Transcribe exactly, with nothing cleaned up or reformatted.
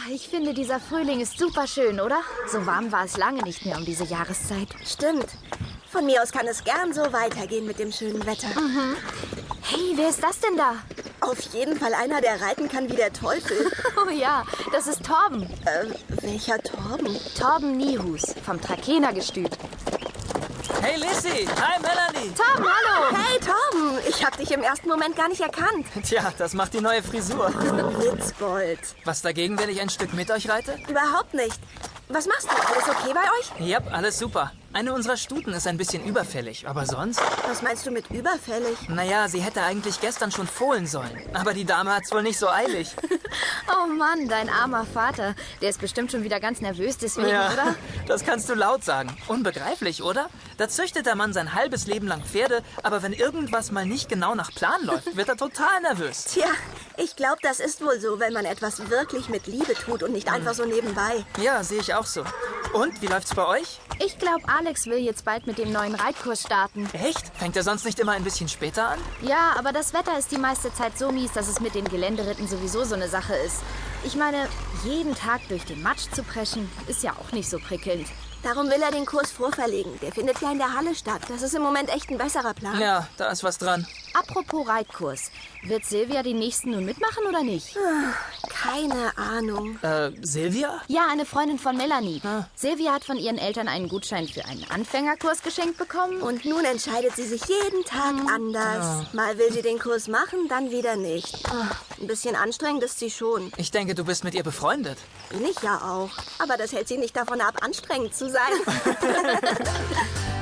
ich finde, dieser Frühling ist super schön, oder? So warm war es lange nicht mehr um diese Jahreszeit. Stimmt. Von mir aus kann es gern so weitergehen mit dem schönen Wetter. Mhm. Hey, wer ist das denn da? Auf jeden Fall einer, der reiten kann wie der Teufel. Oh ja, das ist Torben. Äh, welcher Torben? Torben Niehus vom Trakehner-Gestüt. Hey Lissy! Hi Melanie! Torben, hallo! Hey Torben, ich habe dich im ersten Moment gar nicht erkannt. Tja, das macht die neue Frisur. Witzbold. Was dagegen, wenn ich ein Stück mit euch reite? Überhaupt nicht. Was machst du? Alles okay bei euch? Ja, alles super. Eine unserer Stuten ist ein bisschen überfällig, aber sonst? Was meinst du mit überfällig? Naja, sie hätte eigentlich gestern schon fohlen sollen. Aber die Dame hat's wohl nicht so eilig. Oh Mann, dein armer Vater. Der ist bestimmt schon wieder ganz nervös deswegen, Ja, oder? das kannst du laut sagen. Unbegreiflich, oder? Da züchtet der Mann sein halbes Leben lang Pferde, aber wenn irgendwas mal nicht genau nach Plan läuft, wird er total nervös. Tja, ich glaube, das ist wohl so, wenn man etwas wirklich mit Liebe tut und nicht einfach so nebenbei. Ja, sehe ich auch so. Und, wie läuft's bei euch? Ich glaube, Alex will jetzt bald mit dem neuen Reitkurs starten. Echt? Fängt er sonst nicht immer ein bisschen später an? Ja, aber das Wetter ist die meiste Zeit so mies, dass es mit den Geländeritten sowieso so eine Sache ist. Ich meine, jeden Tag durch den Matsch zu preschen, ist ja auch nicht so prickelnd. Darum will er den Kurs vorverlegen. Der findet ja in der Halle statt. Das ist im Moment echt ein besserer Plan. Ja, da ist was dran. Apropos Reitkurs. Wird Silvia den nächsten nun mitmachen oder nicht? Keine Ahnung. Äh, Silvia? Ja, eine Freundin von Melanie. Ah. Silvia hat von ihren Eltern einen Gutschein für einen Anfängerkurs geschenkt bekommen. Und nun entscheidet sie sich jeden Tag anders. Mal will sie den Kurs machen, dann wieder nicht. Ein bisschen anstrengend ist sie schon. Ich denke, du bist mit ihr befreundet. Bin ich ja auch. Aber das hält sie nicht davon ab, anstrengend zu sein.